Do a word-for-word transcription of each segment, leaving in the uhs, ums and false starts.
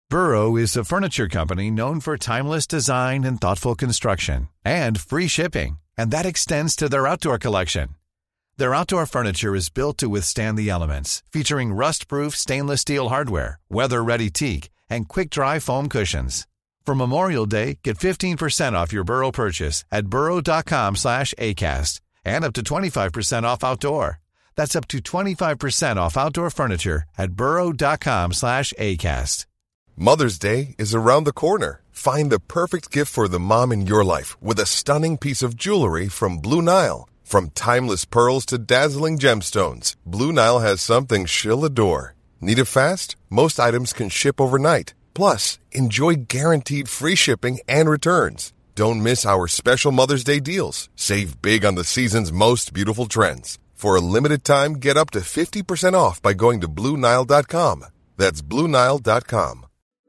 Burrow is a furniture company known for timeless design and thoughtful construction, and free shipping, and that extends to their outdoor collection. Their outdoor furniture is built to withstand the elements, featuring rust-proof stainless steel hardware, weather-ready teak, and quick-dry foam cushions. For Memorial Day, get fifteen percent off your Burrow purchase at burrow.com slash ACAST and up to twenty-five percent off outdoor. That's up to twenty-five percent off outdoor furniture at burrow.com slash ACAST. Mother's Day is around the corner. Find the perfect gift for the mom in your life with a stunning piece of jewelry from Blue Nile. From timeless pearls to dazzling gemstones, Blue Nile has something she'll adore. Need it fast? Most items can ship overnight. Plus, enjoy guaranteed free shipping and returns. Don't miss our special Mother's Day deals. Save big on the season's most beautiful trends. For a limited time, get up to fifty percent off by going to blue nile dot com. That's blue nile dot com.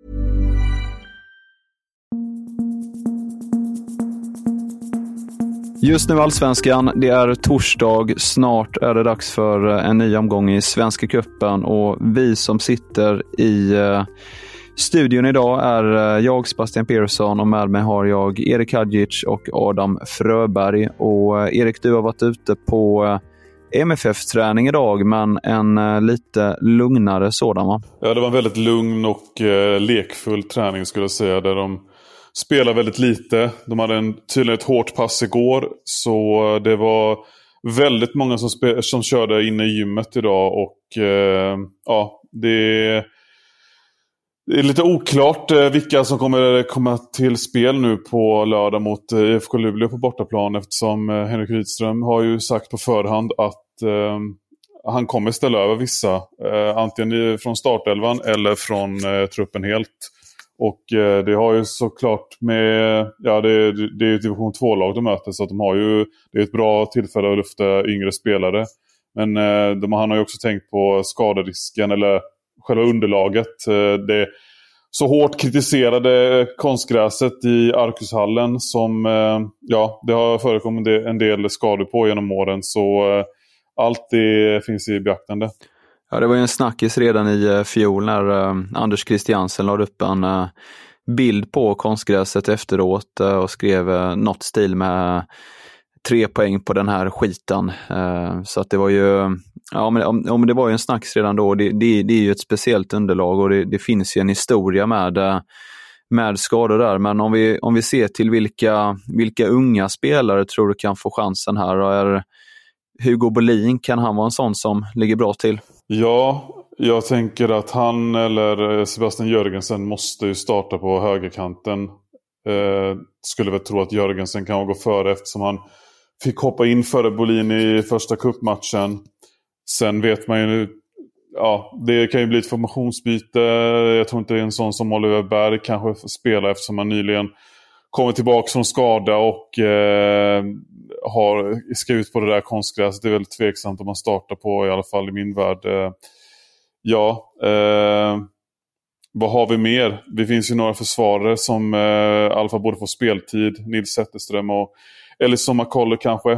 Just nu Allsvenskan, det är torsdag, snart är det dags för en ny omgång i Svenska cupen, och vi som sitter i uh, studion idag är uh, jag, Sebastian Persson, och med mig har jag Erik Hadjic och Adam Fröberg. Och uh, Erik, du har varit ute på uh, M F F-träning idag, men en uh, lite lugnare sådan, va? Ja, det var en väldigt lugn och uh, lekfull träning skulle jag säga, där de spelar väldigt lite. De hade en, tydligen ett hårt pass igår, så det var väldigt många som, spe, som körde inne i gymmet idag, och eh, ja, det, det är lite oklart eh, vilka som kommer komma till spel nu på lördag mot eh, I F K Luleå på bortaplan, eftersom eh, Henrik Rydström har ju sagt på förhand att eh, han kommer ställa över vissa, eh, antingen från startelvan eller från eh, truppen helt. Och eh, det har ju såklart med, ja det, det är ju division två-lag de möter, så att de har ju, det är ett bra tillfälle att lyfta yngre spelare. Men eh, de, han har ju också tänkt på skaderisken eller själva underlaget. Eh, det så hårt kritiserade konstgräset i Arkushallen som, eh, ja det har förekommit en del skador på genom åren, så eh, allt det finns i beaktande. Ja, det var ju en snackis redan i fjol när uh, Anders Christiansen lade upp en uh, bild på konstgräset efteråt uh, och skrev uh, något stil med tre poäng på den här skiten. Uh, så att det var ju, ja men om, om det var ju en snackis redan då, det, det, det är ju ett speciellt underlag, och det, det finns ju en historia med, uh, med skador där. Men om vi, om vi ser till vilka, vilka unga spelare tror du kan få chansen här, och är Hugo Bolin, kan han vara en sån som ligger bra till? Ja, jag tänker att han eller Sebastian Jörgensen måste ju starta på högerkanten. Eh, skulle väl tro att Jörgensen kan gå före, eftersom han fick hoppa in före Bolin i första cupmatchen. Sen vet man ju, ja, det kan ju bli ett formationsbyte. Jag tror inte det är en sån som Oliver Berg kanske spelar, eftersom han nyligen kommer tillbaka från skada och eh, har, ska ut på det där konstgräset. Det är väldigt tveksamt om man startar på, i alla fall i min värld. Eh, ja, eh, vad har vi mer? Det finns ju några försvarare som eh, i alla fall borde få speltid. Nils Zetterström och Ellison McCullough kanske.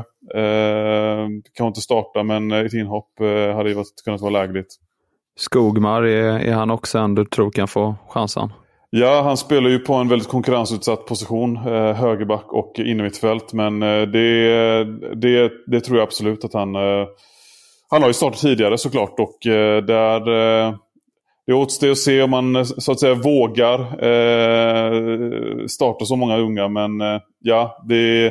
Eh, kan inte starta, men ett inhopp eh, hade ju varit, kunnat vara lägligt. Skogmar, är, är han också en du tror kan få chansen? Ja, han spelar ju på en väldigt konkurrensutsatt position, eh, högerback och innermittfält, men eh, det, det, det tror jag absolut att han eh, han har ju startat tidigare såklart, och eh, där eh, det återstår att se om man så att säga vågar eh, starta så många unga, men eh, ja, det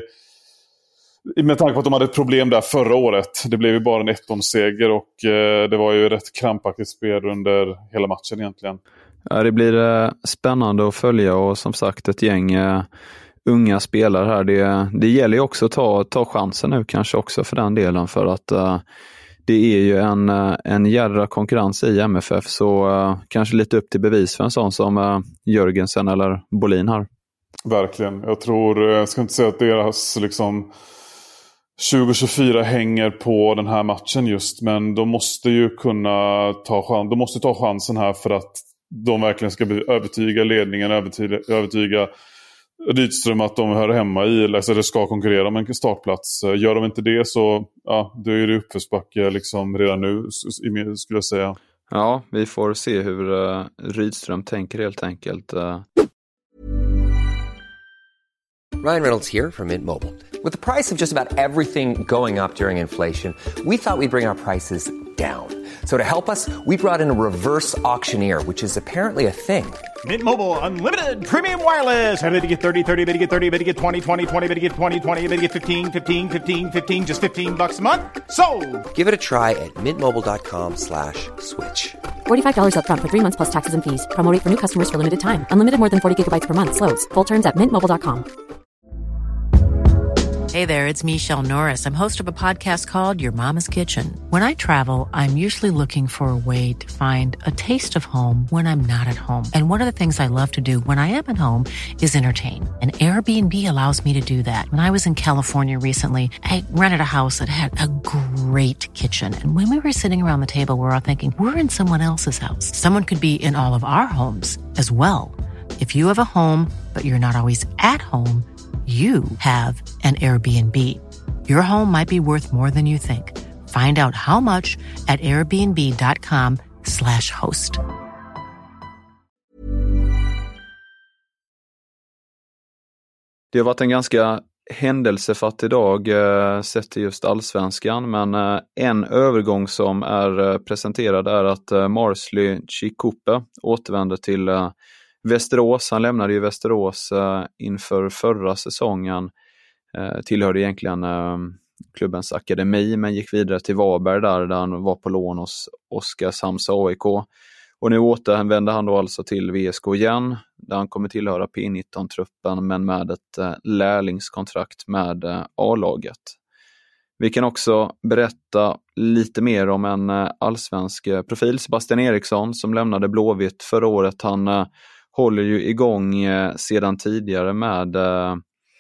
med tanke på att de hade ett problem där förra året. Det blev ju bara en ett-seger, och eh, det var ju rätt krampaktigt spel under hela matchen egentligen. Ja, det blir eh, spännande att följa, och som sagt ett gäng eh, unga spelare här. Det, det gäller ju också att ta, ta chansen nu kanske också för den delen, för att eh, det är ju en, en jädra konkurrens i M F F, så eh, kanske lite upp till bevis för en sån som eh, Jörgensen eller Bolin har. Verkligen. Jag tror, jag ska inte säga att deras liksom tjugo tjugofyra hänger på den här matchen just, men de måste ju kunna ta chans, de måste ta chansen här för att de verkligen ska övertyga ledningen, övertyga, övertyga Rydström att de hör hemma i, eller det ska konkurrera om en startplats. Gör de inte det, så ja, då är det uppförsbacke liksom redan nu, skulle jag säga. Ja, vi får se hur uh, Rydström tänker helt enkelt. Uh. Ryan Reynolds here from Mint Mobile. With the price of just about everything going up during inflation, we thought we'd bring our prices down. So to help us, we brought in a reverse auctioneer, which is apparently a thing. Mint Mobile Unlimited Premium Wireless. How to get thirty, thirty, how to get thirty, how to get twenty, twenty, twenty, how to get twenty, twenty, how to get fifteen, fifteen, fifteen, fifteen, just fifteen bucks a month? Sold! Give it a try at mintmobile.com slash switch. forty-five dollars up front for three months plus taxes and fees. Promo rate for new customers for limited time. Unlimited more than forty gigabytes per month. Slows full terms at mint mobile dot com. Hey there, it's Michelle Norris. I'm host of a podcast called Your Mama's Kitchen. When I travel, I'm usually looking for a way to find a taste of home when I'm not at home. And one of the things I love to do when I am at home is entertain. And Airbnb allows me to do that. When I was in California recently, I rented a house that had a great kitchen. And when we were sitting around the table, we were all thinking, we're in someone else's house. Someone could be in all of our homes as well. If you have a home, but you're not always at home, you have an Airbnb. Your home might be worth more than you think. Find out how much at airbnb.com slash host. Det har varit en ganska händelsefattig dag eh, sett till just allsvenskan, men eh, en övergång som är eh, presenterad är att eh, Marsley Chikupe återvänder till eh, Västerås. Han lämnade ju Västerås uh, inför förra säsongen. Uh, tillhörde egentligen uh, klubbens akademi, men gick vidare till Varberg där, där han var på lån hos Oskarshamns A I K. Och nu återvänder han då alltså till V S K igen, där han kommer tillhöra P nitton-truppen, men med ett uh, lärlingskontrakt med uh, A-laget. Vi kan också berätta lite mer om en uh, allsvensk uh, profil, Sebastian Eriksson, som lämnade Blåvitt förra året. Han uh, håller ju igång eh, sedan tidigare med eh,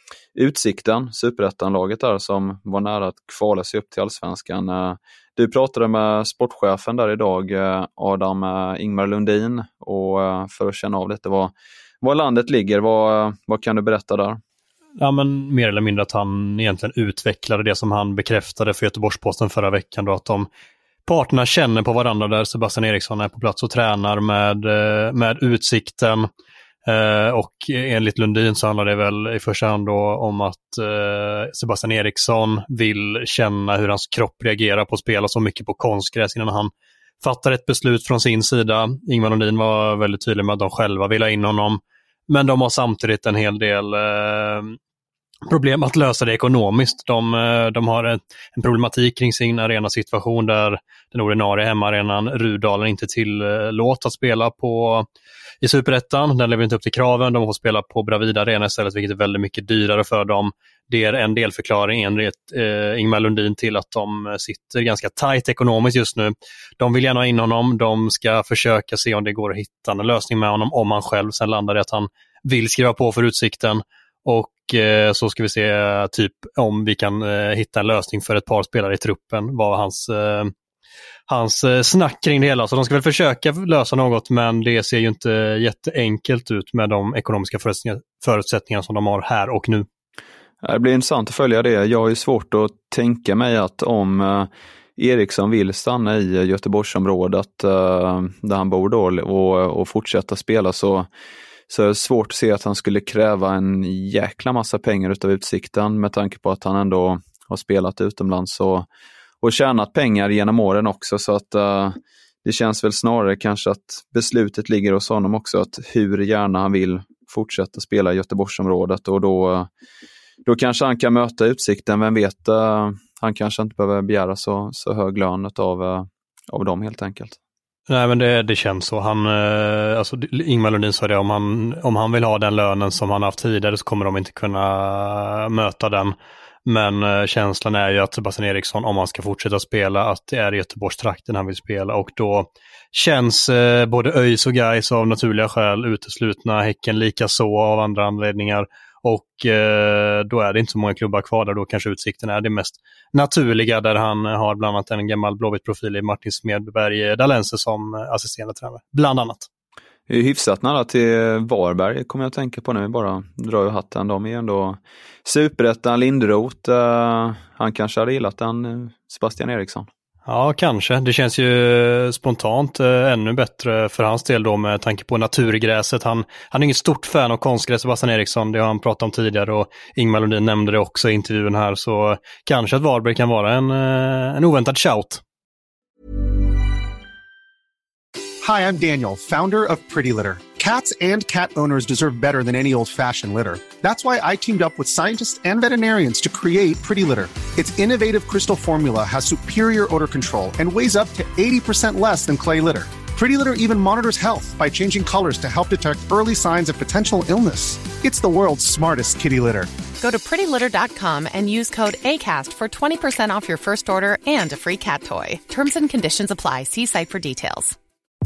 Utsikten, superettanlaget där som var nära att kvala sig upp till allsvenskan. Eh, du pratade med sportchefen där idag, eh, Adam eh, Ingmar Lundin, och eh, för att känna av lite vad, vad landet ligger, vad, vad kan du berätta där? Ja, men mer eller mindre att han egentligen utvecklade det som han bekräftade för Göteborgs-Posten förra veckan då, att de parterna känner på varandra där Sebastian Eriksson är på plats och tränar med, med Utsikten. Eh, och enligt Lundin så handlar det väl i första hand då om att eh, Sebastian Eriksson vill känna hur hans kropp reagerar på att spela så mycket på konstgräs innan han fattar ett beslut från sin sida. Ingmar Lundin var väldigt tydlig med att de själva vill ha in honom, men de har samtidigt en hel del eh, problem att lösa det ekonomiskt. De, de har en, en problematik kring sin arenasituation där den ordinarie hemmaarenan Rudalen inte tillåts att spela på i Superettan. Den lever inte upp till kraven. De får spela på Bravida Arena istället, vilket är väldigt mycket dyrare för dem. Det är en delförklaring enligt eh, Ingmar Lundin till att de sitter ganska tajt ekonomiskt just nu. De vill gärna ha in honom. De ska försöka se om det går att hitta en lösning med honom, om han själv sen landar i att han vill skriva på för Utsikten. Och eh, så ska vi se typ om vi kan eh, hitta en lösning för ett par spelare i truppen, vad hans, eh, hans eh, snack kring det hela. Så de ska väl försöka lösa något, men det ser ju inte jätteenkelt ut med de ekonomiska förutsättningar, förutsättningar som de har här och nu. Det blir intressant att följa det. Jag har ju svårt att tänka mig att om eh, Eriksson vill stanna i Göteborgsområdet eh, där han bor då och, och fortsätta spela, så Så är det svårt att se att han skulle kräva en jäkla massa pengar utav Utsikten, med tanke på att han ändå har spelat utomlands och, och tjänat pengar genom åren också. Så att uh, det känns väl snarare kanske att beslutet ligger hos honom också, att hur gärna han vill fortsätta spela i Göteborgsområdet. Och då, då kanske han kan möta Utsikten, vem vet, uh, han kanske inte behöver begära så, så hög lön av, uh, av dem helt enkelt. Nej, men det, det känns så. Han, eh, alltså, Ingmar Lundin sa det, om han, om han vill ha den lönen som han haft tidigare så kommer de inte kunna möta den. Men eh, känslan är ju att Sebastian Eriksson, om han ska fortsätta spela, att det är Göteborgstrakten han vill spela. Och då känns eh, både ÖIS och Gais av naturliga skäl uteslutna, Häcken lika så av andra anledningar. Och eh, då är det inte så många klubbar kvar där, då kanske Utsikten är det mest naturliga, där han har bland annat en gammal Blåvitt-profil i Martin Smedberg Dalense som assisterande tränare, bland annat. Det är hyfsat nära till Varberg, kommer jag att tänka på nu, bara drar ju hatten. De är ändå Superettan, Linderoth, uh, han kanske hade gillat den, Sebastian Eriksson. Ja, kanske. Det känns ju spontant eh, ännu bättre för hans del då med tanke på naturgräset. Han, han är inget stort fan av konstgräs, Sebastian Eriksson. Det har han pratat om tidigare och Ingmar Lundin nämnde det också i intervjun här. Så kanske att Varberg kan vara en, eh, en oväntad shout. Hi, I'm Daniel, founder of Pretty Litter. Cats and cat owners deserve better than any old-fashioned litter. That's why I teamed up with scientists and veterinarians to create Pretty Litter. Its innovative crystal formula has superior odor control and weighs up to eighty percent less than clay litter. Pretty Litter even monitors health by changing colors to help detect early signs of potential illness. It's the world's smartest kitty litter. Go to pretty litter dot com and use code ACAST for twenty percent off your first order and a free cat toy. Terms and conditions apply. See site for details.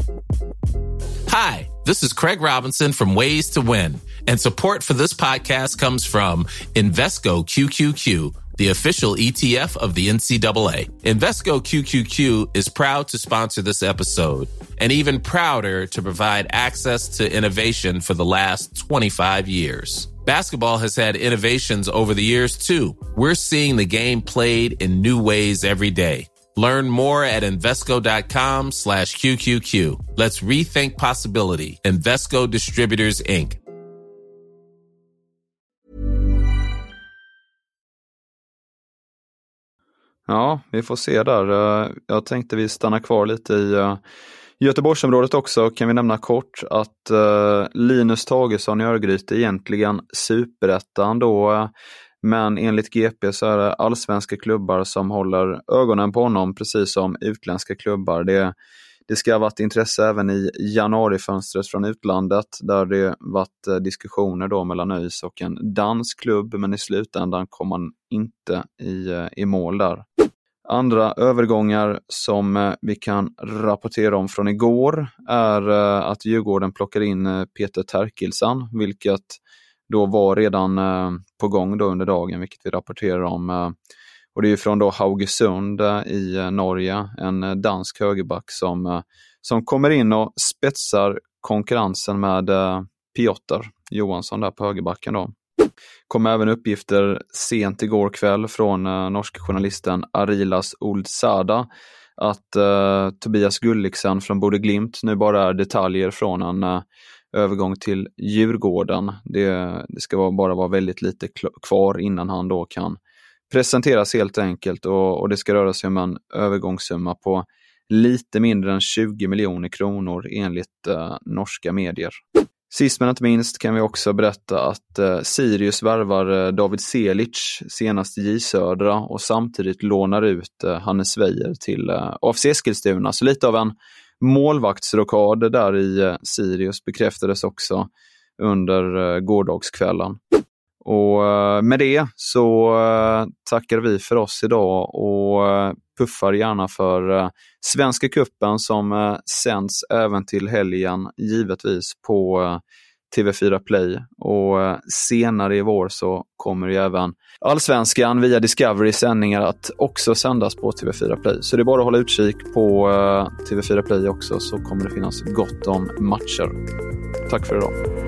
Hi, this is Craig Robinson from Ways to Win, and support for this podcast comes from Invesco Q Q Q, the official E T F of the N C double A. Invesco Q Q Q is proud to sponsor this episode, and even prouder to provide access to innovation for the last twenty-five years. Basketball has had innovations over the years, too. We're seeing the game played in new ways every day. Learn more at Invesco.com slash QQQ. Let's rethink possibility. Invesco Distributors, Incorporated. Ja, vi får se där. Jag tänkte vi stannar kvar lite i Göteborgsområdet också. Kan vi nämna kort att Linus Tagesson i Örgryte egentligen superettan då. Men enligt G P så är det allsvenska klubbar som håller ögonen på honom, precis som utländska klubbar. Det, det ska ha varit intresse även i januarifönstret från utlandet, där det varit diskussioner då mellan ÖIS och en dansk klubb, men i slutändan kom man inte i, i mål där. Andra övergångar som vi kan rapportera om från igår är att Djurgården plockar in Peter Terkilsen, vilket då var redan eh, på gång då under dagen, vilket vi rapporterar om. Eh, och det är ju från då Haugesund eh, i eh, Norge, en eh, dansk högerback som, eh, som kommer in och spetsar konkurrensen med eh, Piotr Johansson där på högerbacken då. Kom även uppgifter sent igår kväll från eh, norska journalisten Arilas Oldsada att eh, Tobias Gulliksen från Bode Glimt nu bara är detaljer från en eh, övergång till Djurgården. Det, det ska vara, bara vara väldigt lite kvar innan han då kan presenteras helt enkelt, och, och det ska röra sig om en övergångssumma på lite mindre än tjugo miljoner kronor enligt eh, norska medier. Sist men inte minst kan vi också berätta att eh, Sirius värvar eh, David Selic senast i J Södra och samtidigt lånar ut eh, Hannes Weijer till eh, A F C Eskilstuna. Så lite av en målvaktsrokad där i eh, Sirius bekräftades också under eh, gårdagskvällen. Och eh, med det så eh, tackar vi för oss idag och eh, puffar gärna för eh, Svenska Cupen som eh, sänds även till helgen givetvis på eh, T V fyra Play, och eh, senare i vår så kommer ju även Allsvenskan via Discovery sändningar att också sändas på T V fyra Play. Så det är bara att hålla utkik på eh, T V fyra Play också, så kommer det finnas gott om matcher. Tack för idag.